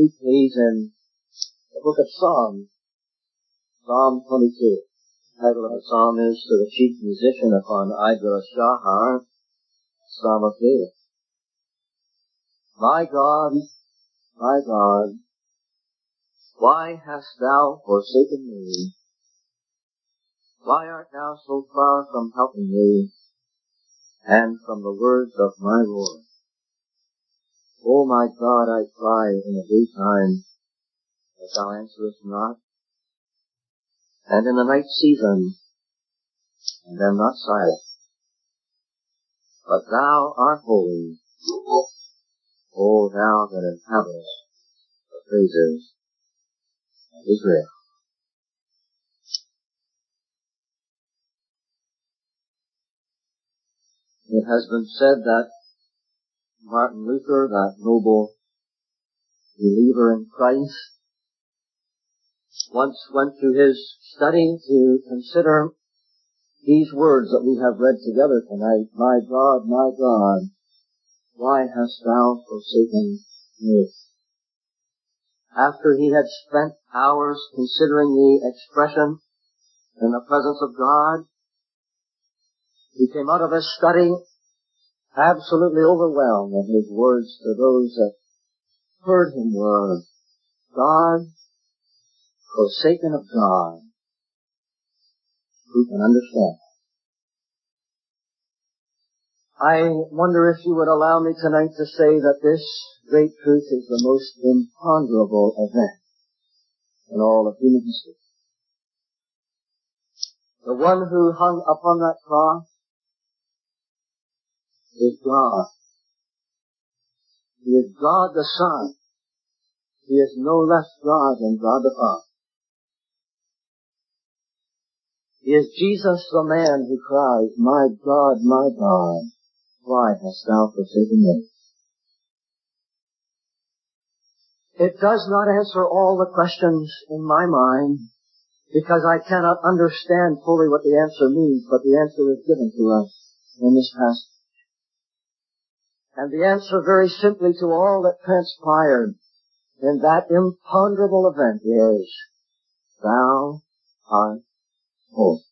meet please in the book of Psalms, Psalm 22. The title of the psalm is To the Chief Musician upon Idra Shahar, Psalm of David. My God, why hast thou forsaken me? Why art thou so far from helping me, and from the words of my Lord? O my God, I cry in the daytime, but thou answerest not, and in the night season, and am not silent. But thou art holy, O thou that inhabitest the praises of Israel. It has been said that Martin Luther, that noble believer in Christ, once went to his study to consider these words that we have read together tonight. My God, why hast thou forsaken me? After he had spent hours considering the expression in the presence of God, he came out of his study absolutely overwhelmed, and his words to those that heard him were, God, forsaken of God, who can understand? I wonder if you would allow me tonight to say that this great truth is the most imponderable event in all of human history. The one who hung upon that cross is God. He is God the Son. He is no less God than God the Father. He is Jesus the man who cries, my God, why hast thou forsaken me? It does not answer all the questions in my mind, because I cannot understand fully what the answer means, but the answer is given to us in this passage. And the answer very simply to all that transpired in that imponderable event is, thou art holy.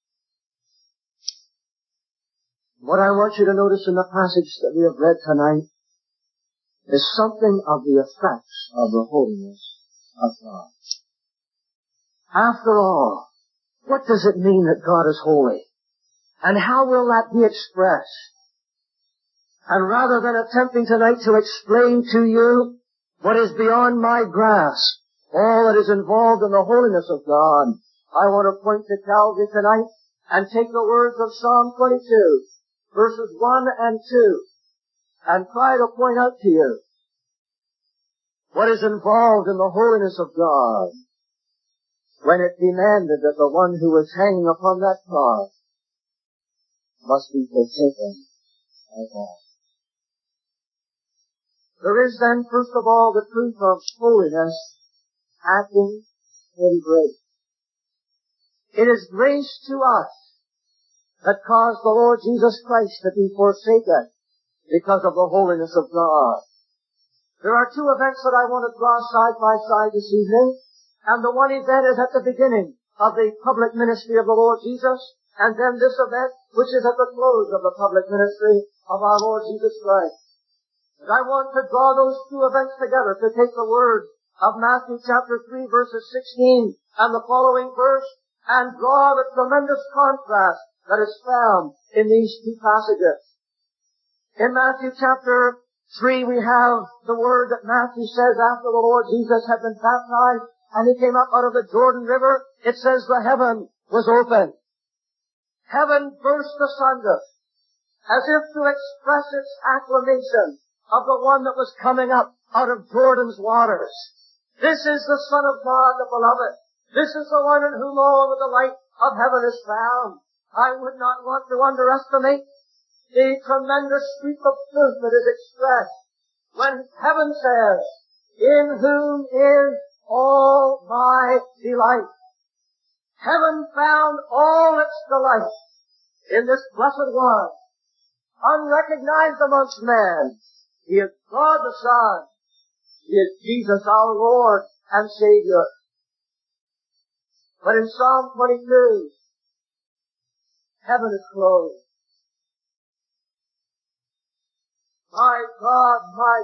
What I want you to notice in the passage that we have read tonight is something of the effects of the holiness of God. After all, what does it mean that God is holy? And how will that be expressed? And rather than attempting tonight to explain to you what is beyond my grasp, all that is involved in the holiness of God, I want to point to Calvary tonight and take the words of Psalm 22, verses 1 and 2, and try to point out to you what is involved in the holiness of God when it demanded that the one who was hanging upon that cross must be forsaken by God. There is then, first of all, the truth of holiness acting in grace. It is grace to us that caused the Lord Jesus Christ to be forsaken because of the holiness of God. There are two events that I want to draw side by side this evening, and the one event is at the beginning of the public ministry of the Lord Jesus, and then this event, which is at the close of the public ministry of our Lord Jesus Christ. And I want to draw those two events together to take the words of Matthew chapter 3 verses 16 and the following verse and draw the tremendous contrast that is found in these two passages. In Matthew chapter 3 we have the word that Matthew says after the Lord Jesus had been baptized and he came up out of the Jordan River. It says the heaven was open. Heaven burst asunder as if to express its acclamation of the one that was coming up out of Jordan's waters. This is the Son of God, the Beloved. This is the one in whom all the light of heaven is found. I would not want to underestimate the tremendous sweep of truth that is expressed when heaven says, in whom is all my delight. Heaven found all its delight in this blessed one, unrecognized amongst men. He is God the Son. is Jesus our Lord and Savior. But in Psalm 22, heaven is closed. My God,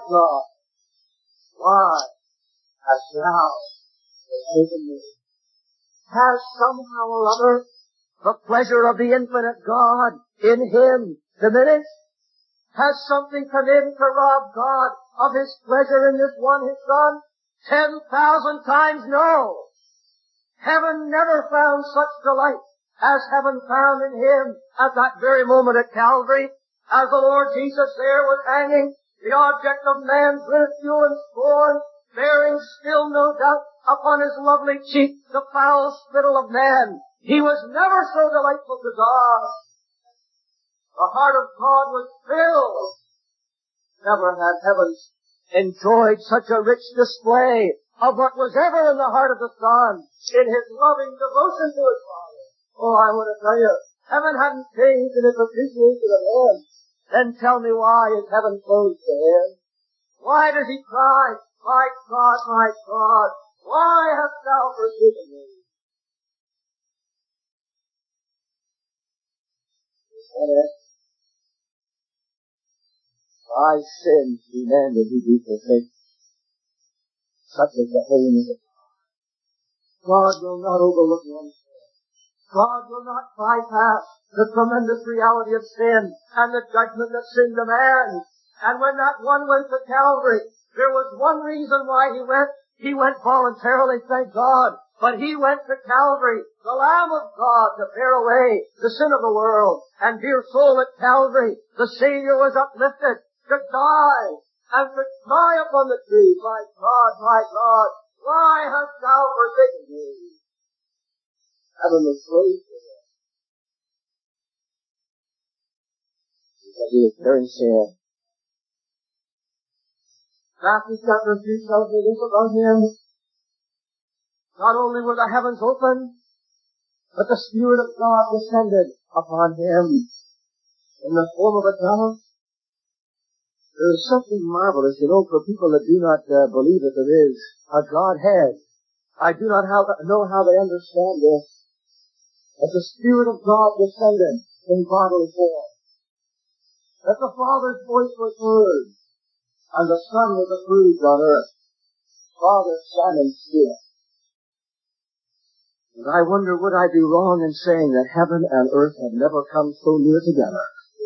why hast thou forsaken me? Has somehow or other the pleasure of the infinite God in Him diminished? Has something come in to rob God of His pleasure in this one, His Son? 10,000 times no! Heaven never found such delight as heaven found in Him at that very moment at Calvary, as the Lord Jesus there was hanging, the object of man's ridicule and scorn, bearing still no doubt upon His lovely cheek the foul spittle of man. He was never so delightful to God. The heart of God was filled. Never had heaven enjoyed such a rich display of what was ever in the heart of the Son in His loving devotion to His Father. Oh, I want to tell you, heaven hadn't changed in its appreciation of Him. Then tell me, why is heaven closed to Him? Why does He cry, my God, why hast thou forsaken me? Thy sins demanded He be forsaken. Such is the holiness of God. God will not overlook one sin. God will not bypass the tremendous reality of sin and the judgment that sin demands. And when that one went to Calvary, there was one reason why He went. He went voluntarily, thank God. But He went to Calvary, the Lamb of God, to bear away the sin of the world. And dear soul, at Calvary, the Savior was uplifted to die and to die upon the tree. My God, why hast thou forsaken me? Heaven was closed to Him, because He was very sad. Matthew chapter 3 tells me this about Him. Not only were the heavens open, but the Spirit of God descended upon Him in the form of a dove. There is something marvelous, for people that do not believe that there is a Godhead. I do not know how they understand this. That the Spirit of God descended in bodily form. That the Father's voice was heard, and the Son was approved on earth. Father, Son, and Spirit. And I wonder, would I be wrong in saying that heaven and earth have never come so near together?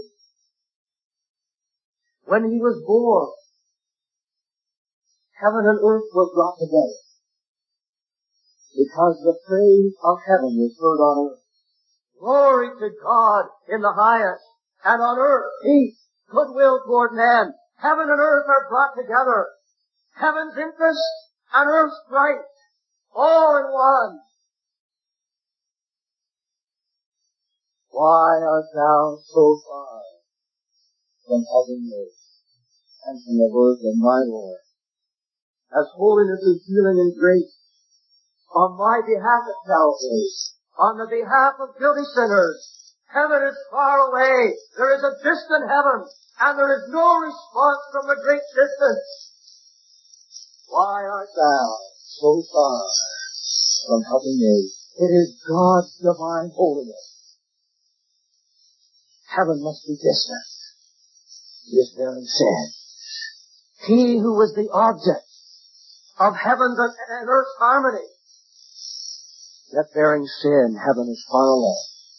When He was born, heaven and earth were brought together, because the praise of heaven was heard on earth. Glory to God in the highest, and on earth peace, goodwill toward men. Heaven and earth are brought together. Heaven's interest and earth's right, all in one. Why art thou so far from having me, and from the word of my Lord? As holiness is healing and grace on my behalf at Calvary, on the behalf of guilty sinners, heaven is far away. There is a distant heaven, and there is no response from the great distance. Why art thou so far from helping me? It is God's divine holiness. Heaven must be distant. This very sin. He who was the object of heaven's and earth's harmony, yet bearing sin, heaven is far away.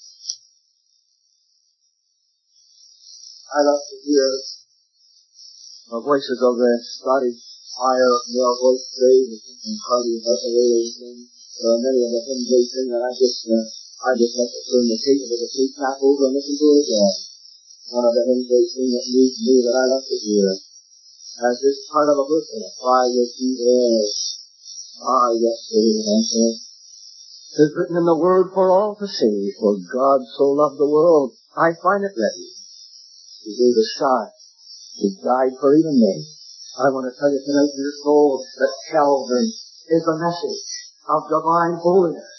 I love to hear the voices of the Scottish choir, male voice praise, and party about the way they sing. There are many of the hymns they sing that I just have to turn the tape back over and listen to it again. One of the hymns they sing that moves me that I love to hear, as this part of a person, fly with the air. Ah, yes, it is answer. It is written in the Word for all to see, for God so loved the world, I find it ready. He gave a Son. He died for even me. I want to tell you tonight, dear soul, that Calvary is a message of divine holiness,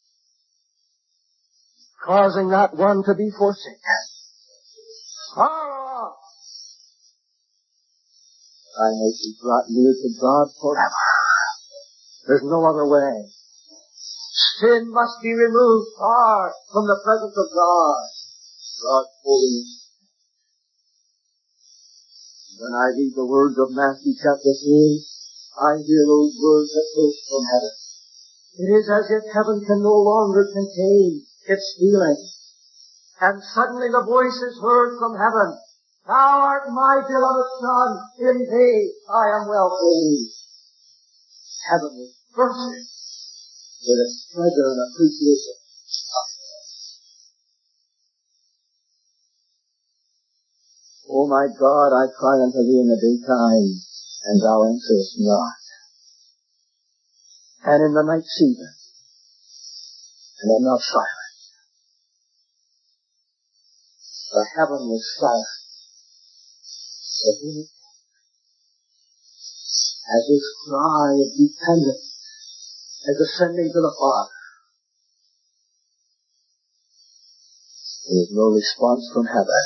causing that one to be forsaken. Far off. I may be brought near to God forever. There's no other way. Sin must be removed far from the presence of God. God's holiness. When I read the words of Matthew chapter 3, I hear those words that burst from heaven. It is as if heaven can no longer contain its feeling. And suddenly the voice is heard from heaven. Thou art my beloved Son, in thee I am well pleased. Heaven was bursting with its pleasure and appreciation. O my God, I cry unto thee in the daytime, and thou answerest not. And in the night season, and am not silent. The heaven was silent. As his cry is dependent, as ascending to the Father. There is no response from heaven.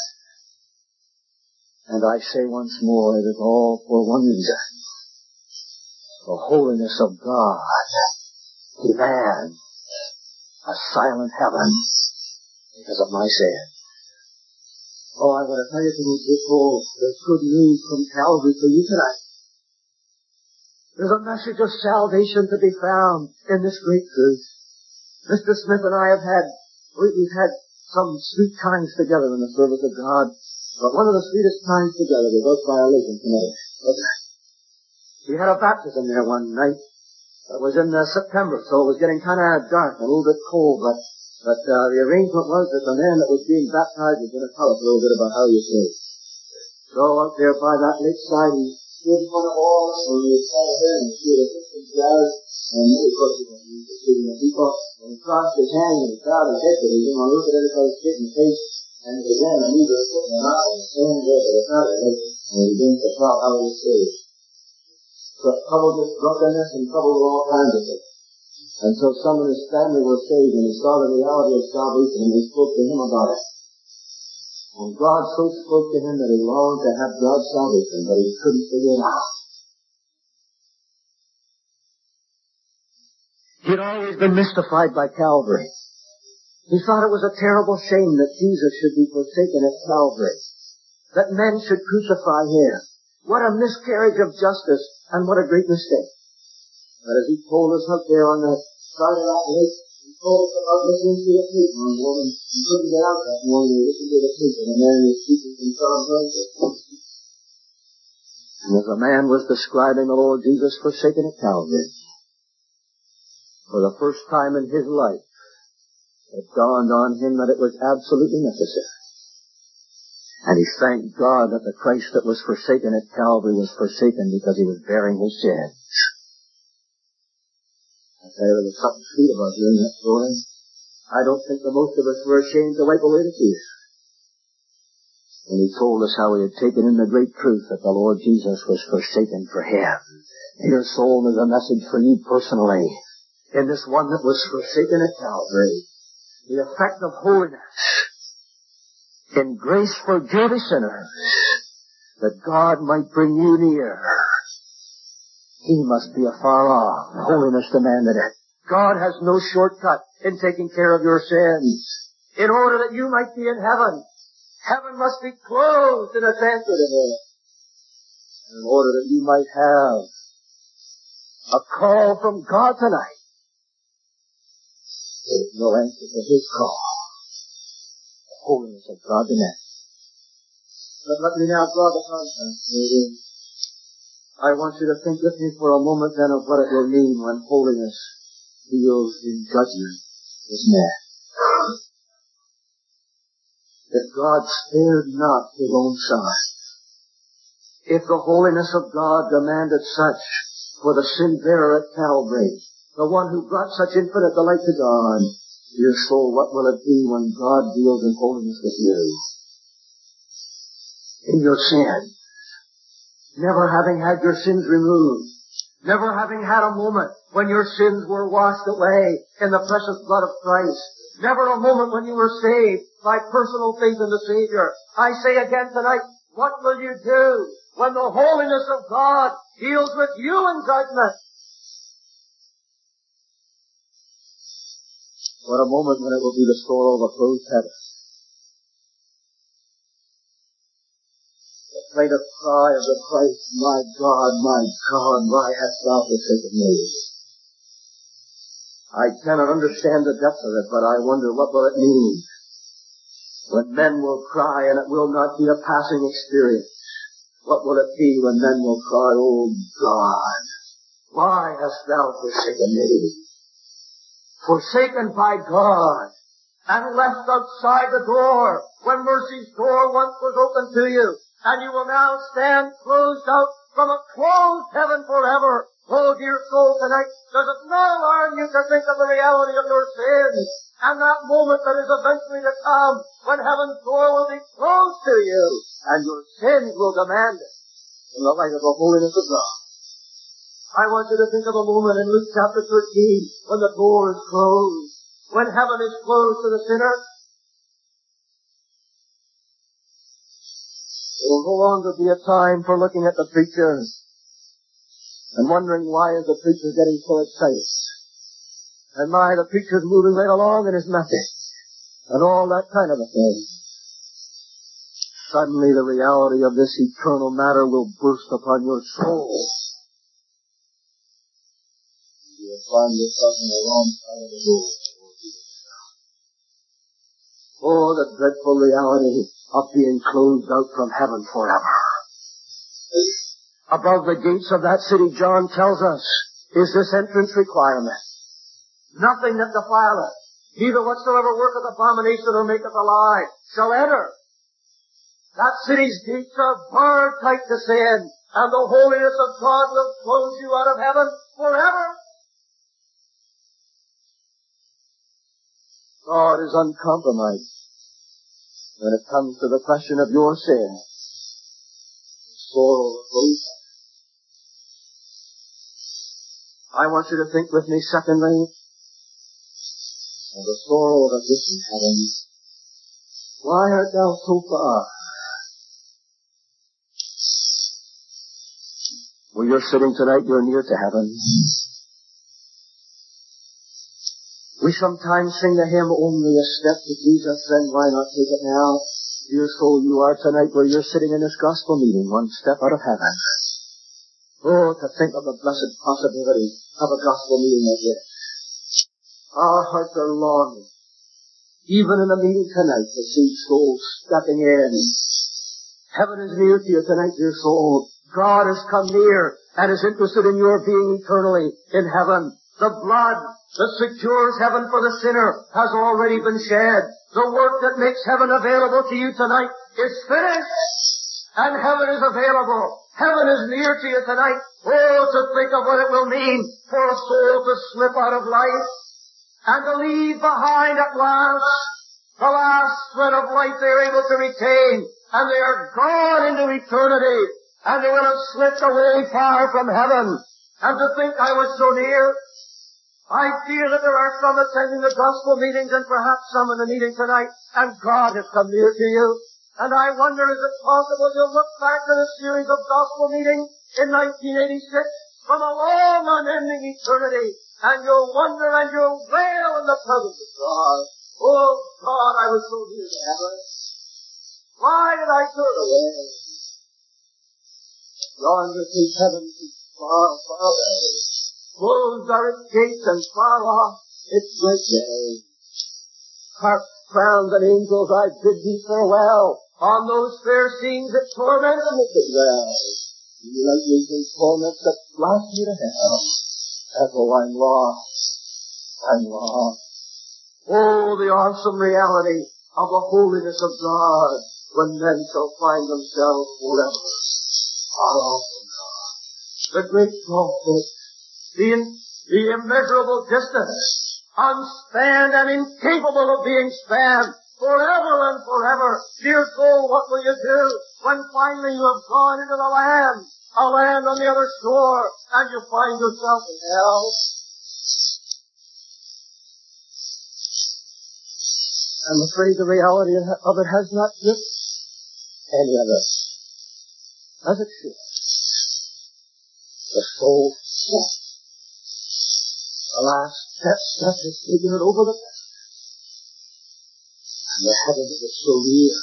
And I say once more, it is all for one reason. The holiness of God demands a silent heaven because of my sin. Oh, I want to tell you people, there's good news from Calvary for you tonight. There's a message of salvation to be found in this great truth. Mr. Smith and I we've had some sweet times together in the service of God. But one of the sweetest times together was up by a lake in Connecticut. We had a baptism there one night. It was in September, so it was getting kind of dark and a little bit cold. But the arrangement was that the man that was being baptized was going to tell us a little bit about how he was saved. So up there by that lakeside, he stood in front of all of us, and we sat there and he had a distant jazz, and of course he was shooting the people, and he crossed his hands and he bowed his head, but he didn't want to look at everybody's face in the face. And he began to move his foot and out and stand there to the side of it, and he began to tell how he was saved. So trouble with drunkenness and trouble with all kinds of things. And so some of his family were saved, and he saw the reality of salvation, and they spoke to him about it. And God so spoke to him that he longed to have God's salvation, but he couldn't figure it out. He'd always been mystified by Calvary. He thought it was a terrible shame that Jesus should be forsaken at Calvary, that men should crucify him. What a miscarriage of justice, and what a great mistake. But as he told us up there on the side of that lake, he told us about listening to the tape one woman. He couldn't get out that morning to listen to the tape, and the man was speaking from Charles Rankin. And as the man was describing the Lord Jesus forsaken at Calvary, for the first time in his life, it dawned on him that it was absolutely necessary. And he thanked God that the Christ that was forsaken at Calvary was forsaken because he was bearing his sins. I tell you, there was something sweet about hearing that story. I don't think the most of us were ashamed to wipe away the tears. And he told us how he had taken in the great truth that the Lord Jesus was forsaken for him. Dear soul, there's a message for you personally. In this one that was forsaken at Calvary, the effect of holiness in grace for guilty sinners, that God might bring you near. He must be afar off. Holiness demanded it. God has no shortcut in taking care of your sins. In order that you might be in heaven, heaven must be closed in its answer to him. And in order that you might have a call from God tonight, there is no answer to his call. The holiness of God demands. But let me now draw the contrast. I want you to think with me for a moment then of what it will mean when holiness deals in judgment with men. If God spared not his own Son, if the holiness of God demanded such for the sin-bearer at Calvary, the one who brought such infinite delight to God, dear soul, what will it be when God deals in holiness with you? In your sin, never having had your sins removed, never having had a moment when your sins were washed away in the precious blood of Christ, never a moment when you were saved by personal faith in the Savior. I say again tonight, what will you do when the holiness of God deals with you in judgment. What a moment when it will be the store overflows heaven. The plaintive cry of the Christ, my God, why hast thou forsaken me? I cannot understand the depth of it, but I wonder what will it mean when men will cry and it will not be a passing experience. What will it be when men will cry, oh God, why hast thou forsaken me? Forsaken by God and left outside the door when mercy's door once was open to you, and you will now stand closed out from a closed heaven forever. Oh, dear soul, tonight, does it not alarm you to think of the reality of your sins and that moment that is eventually to come when heaven's door will be closed to you and your sins will demand it in the light of the holiness of God? I want you to think of a moment in Luke chapter 13 when the door is closed, when heaven is closed to the sinner. It will no longer be a time for looking at the preacher and wondering why is the preacher getting so excited. And my, the preacher's moving right along in his message and all that kind of a thing. Suddenly the reality of this eternal matter will burst upon your soul. You will find yourself on the wrong side of the door. Oh, the dreadful reality of being closed out from heaven forever. Above the gates of that city, John tells us, is this entrance requirement. Nothing that defileth, neither whatsoever worketh abomination or maketh a lie, shall enter. That city's gates are barred tight to sin, and the holiness of God will close you out of heaven forever. God is uncompromised when it comes to the question of your sin. Sorrow of I want you to think with me, secondly, of the sorrow of a distant heaven. Why art thou so far? Where you're sitting tonight, you're near to heaven. We sometimes sing the hymn, only a step to Jesus, then why not take it now? Dear soul, you are tonight where you're sitting in this gospel meeting, one step out of heaven. Oh, to think of the blessed possibility of a gospel meeting like this. Our hearts are longing, even in the meeting tonight, to see souls stepping in. Heaven is near to you tonight, dear soul. God has come near and is interested in your being eternally in heaven. The blood that secures heaven for the sinner has already been shed. The work that makes heaven available to you tonight is finished, and heaven is available. Heaven is near to you tonight. Oh, to think of what it will mean for a soul to slip out of life and to leave behind at last the last thread of life they are able to retain, and they are gone into eternity, and they will have slipped away far from heaven. And to think I was so near. I feel that there are some attending the gospel meetings and perhaps some in the meeting tonight, and God has come near to you. And I wonder, is it possible you'll look back at a series of gospel meetings in 1986 from a long unending eternity, and you'll wonder and you'll wail in the presence of God. Oh God, I was so near to heaven. Why did I turn away? Yonder is heaven far, far away. Closed are its gates and far off its great day. Harp, crowns, and angels, I bid thee farewell. On those fair scenes that torment and that dwell. Lightnings and torments that blast me to hell. As though I'm lost. I'm lost. Oh, the awesome reality of the holiness of God when men shall find themselves forever far off from God. The great gulf, the immeasurable distance, unspanned and incapable of being spanned, forever and forever. Dear soul, what will you do when finally you have gone into the land, a land on the other shore, and you find yourself in hell? I'm afraid the reality of it has not gripped any of us. as it should. The soul, the last step is taking it over the best. And the heavens of Soria,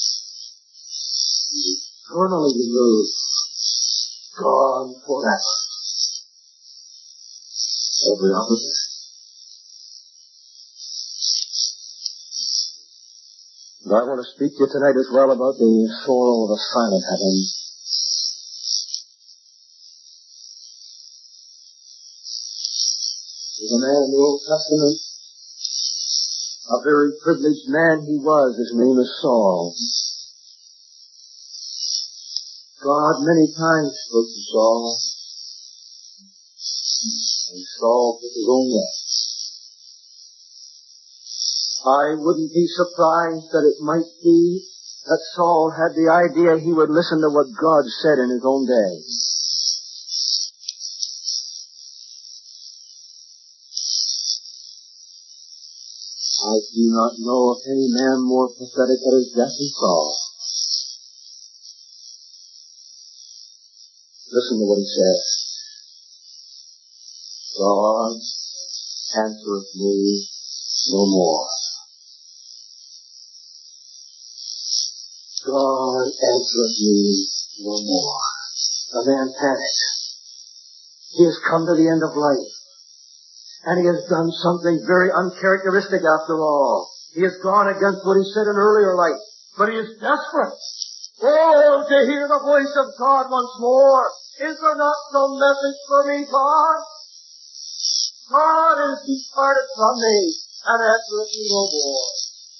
eternally removed, gone forever. Every opposite. And I want to speak to you tonight as well about the sorrow of the silent heaven. There's a man in the Old Testament, a very privileged man he was. His name is Saul. God many times spoke to Saul, and Saul took his own way. I wouldn't be surprised that it might be that Saul had the idea he would listen to what God said in his own day. I do not know of any man more pathetic at his death than Saul. Listen to what he says. God answereth me no more. God answereth me no more. The man panicked. He has come to the end of life. And he has done something very uncharacteristic after all. He has gone against what he said in earlier life. But he is desperate. Oh, to hear the voice of God once more. Is there not some message for me, God? God is departed from me and answereth me no more.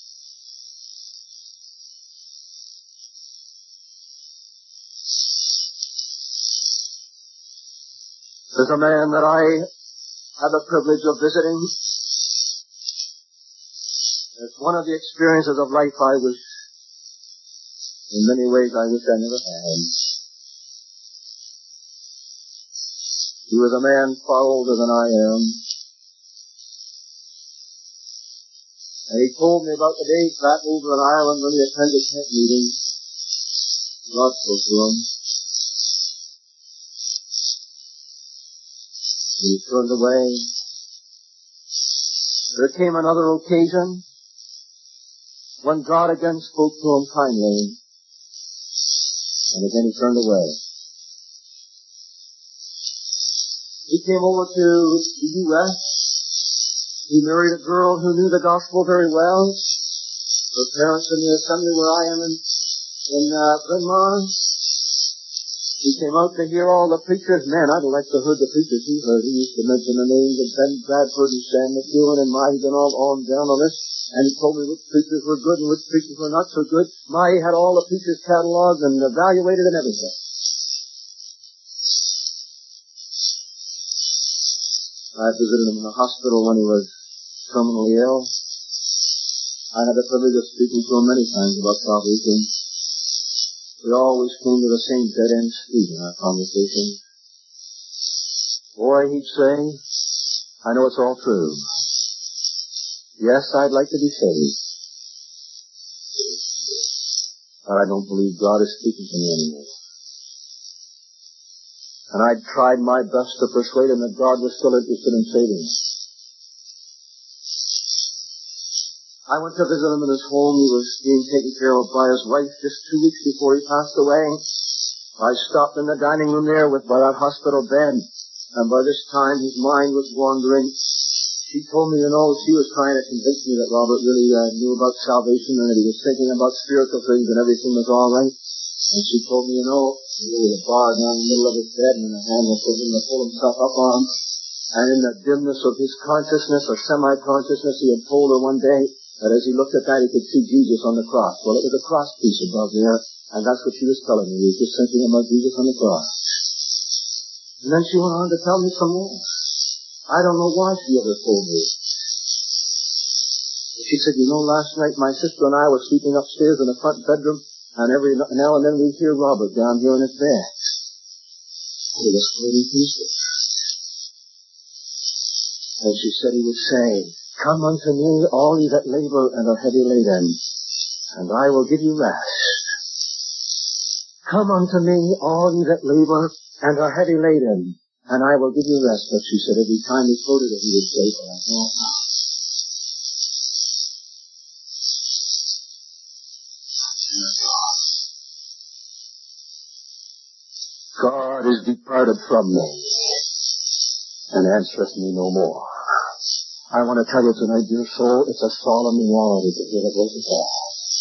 There's a man that I had the privilege of visiting. It's one of the experiences of life I wish, in many ways I wish I never had. He was a man far older than I am. And he told me about the days back over in Ireland when he attended tent meeting. God spoke to him. He turned away. There came another occasion when God again spoke to him kindly. And again he turned away. He came over to the U.S. He married a girl who knew the gospel very well. Her parents in the assembly where I am in Bryn Mawr. He came out to hear all the preachers. Man, I'd like to have heard the preachers he heard. He used to mention the names of Ben Bradford and Sam McEwen and Mahi and all on down the list. And he told me which preachers were good and which preachers were not so good. Mahi had all the preachers cataloged and evaluated and everything. I visited him in the hospital when he was terminally ill. I had the privilege of speaking to him many times about salvation. We always came to the same dead-end street in our conversation. Boy, he'd say, I know it's all true. Yes, I'd like to be saved. But I don't believe God is speaking to me anymore. And I'd tried my best to persuade him that God was still interested in saving him. I went to visit him in his home. He was being taken care of by his wife just 2 weeks before he passed away. I stopped in the dining room there by that hospital bed. And by this time his mind was wandering. She told me, she was trying to convince me that Robert really knew about salvation and that he was thinking about spiritual things and everything was all right. And she told me, there was a bar down in the middle of his bed and a hand was for him to pull himself up on. And in the dimness of his consciousness or semi-consciousness, he had told her one day that as he looked at that, he could see Jesus on the cross. Well, it was a cross piece above there, and that's what she was telling me. He was just thinking about Jesus on the cross. And then she went on to tell me some more. I don't know why she ever told me. She said, last night my sister and I were sleeping upstairs in the front bedroom, and every now and then we'd hear Robert down here in his bed. He was floating peaceful. And she said he would say, Come unto me, all ye that labor and are heavy laden, and I will give you rest. Come unto me, all ye that labor and are heavy laden, and I will give you rest. But she said every time he quoted it, he would say, but I won't now. God is departed from me, and answereth me no more. I want to tell you tonight, dear soul, it's a solemn reality to hear the voice of God.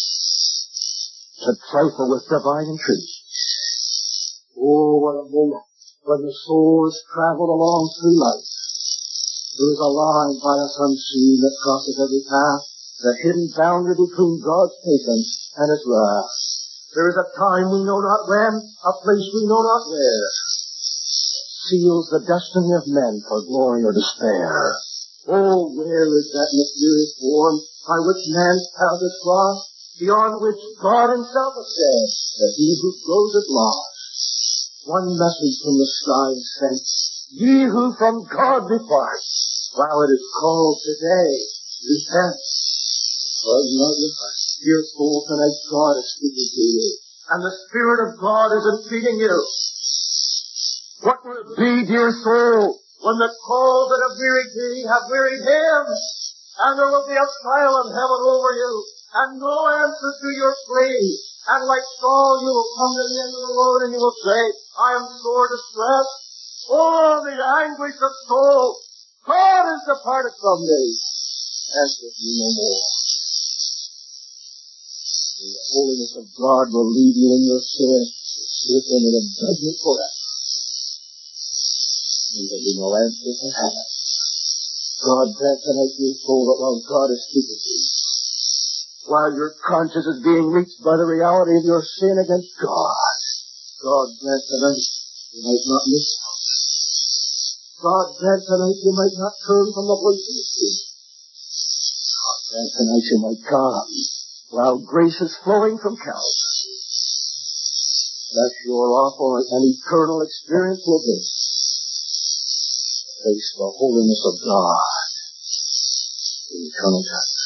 To trifle with divine entreaty. Oh, what a moment when the soul has traveled along through life. There is a line by us unseen that crosses every path, the hidden boundary between God's patience and His wrath. There is a time we know not when, a place we know not where, seals the destiny of men for glory or despair. Oh, where is that mysterious form by which man's path is crossed, beyond which God Himself has said that he who goes is lost? One message from the sky is sent, ye who from God depart, while it is called today, repent. Well, love your heart. Dear soul, tonight God is speaking to you, and the Spirit of God is entreating you. What will it be, dear soul, when the called that have wearied thee have wearied Him, and there will be a silent heaven over you, and no answer to your plea, and like Saul you will come to the end of the road and you will say, I am sore distressed. Oh, the anguish of soul. God is departed from thee. Answer me no more. And the holiness of God will lead you in your sin, within the judgment forever. And there will be no answer from heaven. God grant tonight to your soul that while God is speaking to you, while your conscience is being reached by the reality of your sin against God, God grant tonight you might not miss out. God grant tonight you might not turn from the voice of His Spirit. God grant tonight you might come while grace is flowing from Calvary. Thus your awful and eternal experience will be to face the holiness of God in eternal judgment.